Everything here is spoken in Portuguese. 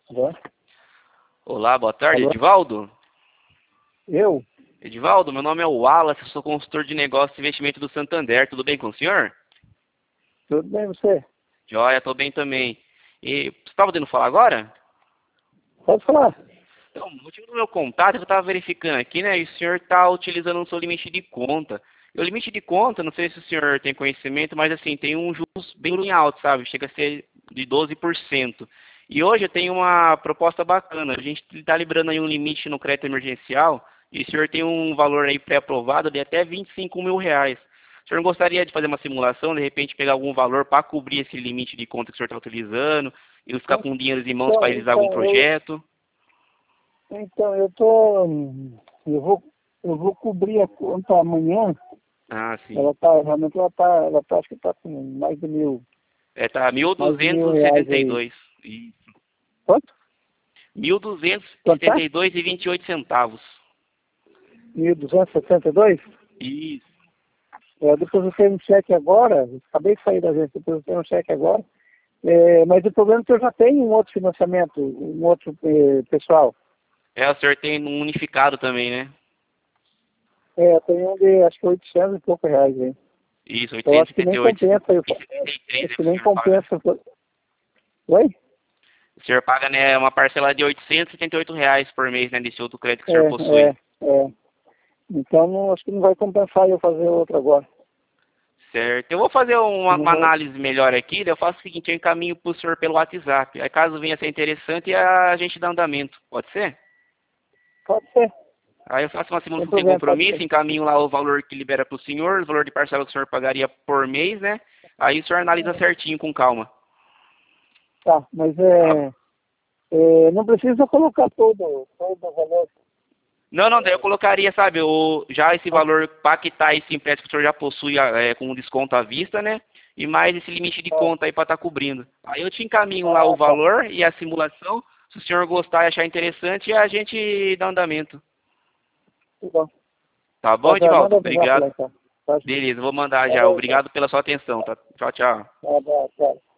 Alô? Olá, boa tarde, Alô? Edivaldo. Eu? Edivaldo, meu nome é Wallace, eu sou consultor de negócios e investimento do Santander. Tudo bem com o senhor? Tudo bem você? Joia, estou bem também. E você está podendo falar agora? Pode falar. Então, o motivo do meu contato é que eu estava verificando aqui, né? E o senhor está utilizando o seu limite de conta. E o limite de conta, não sei se o senhor tem conhecimento, mas assim, tem um juros bem alto, sabe? Chega a ser de 12%. E hoje eu tenho uma proposta bacana. A gente está liberando aí um limite no crédito emergencial e o senhor tem um valor aí pré-aprovado de até R$ 25.000. O senhor gostaria de fazer uma simulação, de repente pegar algum valor para cobrir esse limite de conta que o senhor está utilizando e não ficar com dinheiro em mãos para Então, realizar algum então, eu, projeto? então eu tô, eu vou cobrir a conta amanhã. Ah, sim. Realmente acho que tá com mais de mil, É, tá mais de mil R$ reais aí. 1.272. E Quanto? mil duzentos e Quanto setenta tá? e dois e 28 centavos. 1.262. Isso. Depois eu tenho um cheque agora, acabei de sair da agência, depois eu tenho um cheque agora. Mas o problema é que eu já tenho um outro financiamento, um outro pessoal. É, o senhor tem um unificado também, né? Eu tenho um de acho que 800 e poucos reais aí. Isso, Eu acho que nem 878 compensa. e 73 Acho é que que o nem senhor paga. compensa. Oi? O senhor paga, né, uma parcela de R$ 878 por mês, né, desse outro crédito que o senhor É, possui. é, é. Então acho que não vai compensar eu fazer outro agora. Certo. Eu vou fazer uma, Eu não uma vou. análise melhor aqui, daí eu faço o seguinte, eu encaminho para o senhor pelo WhatsApp. Aí caso venha a ser interessante, a gente dá andamento. Pode ser? Pode ser. Aí eu faço uma Sem simulação sem problema, pode compromisso, ser. encaminho lá o valor que libera para o senhor, o valor de parcela que o senhor pagaria por mês, né? Aí o senhor analisa certinho, com calma. Tá, mas Tá? não precisa colocar todo o valor. Não, não, daí eu colocaria, sabe, já esse Tá? valor para quitar esse empréstimo que o senhor já possui com desconto à vista, né? E mais esse limite de Tá. conta aí para estar cobrindo. Aí eu te encaminho lá o Ah, tá. valor e a simulação. Se o senhor gostar e achar interessante, a gente dá andamento. Tudo bom. Tá Tá, bom, já Edivaldo? manda avisar pra lá Obrigado. então. Tá, Beleza, vou mandar já. valeu, então. Obrigado pela sua atenção, tá? Tchau, tchau. Tá, tá, tá.